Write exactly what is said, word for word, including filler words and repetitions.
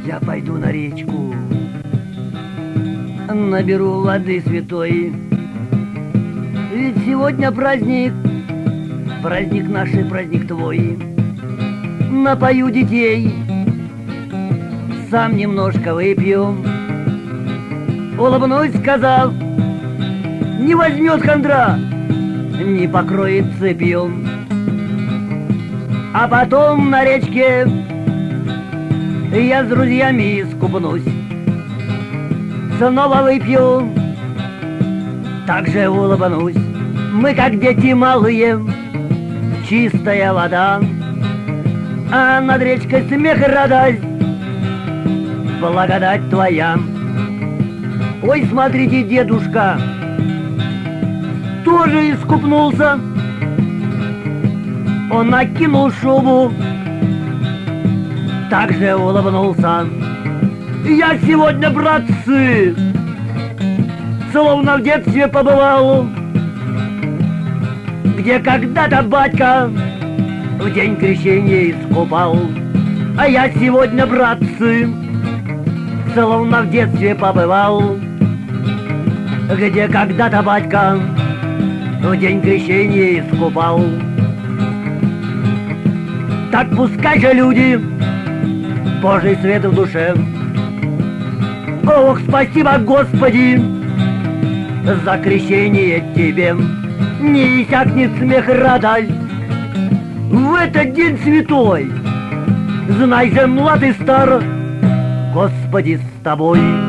Я пойду на речку, наберу воды святой. Ведь сегодня праздник, праздник наш и праздник твой. Напою детей, сам немножко выпью. Улыбнусь, сказав, не возьмет хандра, не покроет цепью. А потом на речке я с друзьями искупнусь. Снова выпью, также улыбнусь. Мы как дети малые, чистая вода, а над речкой смех и радость, благодать твоя. Ой, смотрите, дедушка тоже искупнулся. Он накинул шубу, также улыбнулся. Я сегодня, братцы, словно в детстве побывал, где когда-то батька в день крещения искупал. А я сегодня, братцы, словно в детстве побывал, где когда-то батька в день крещения искупал. Так пускай же люди Божий свет в душе. Ох, спасибо, Господи, за крещение тебе. Не иссякнет смех и радость в этот день святой. Знай же, млад и стар, Господи с тобой.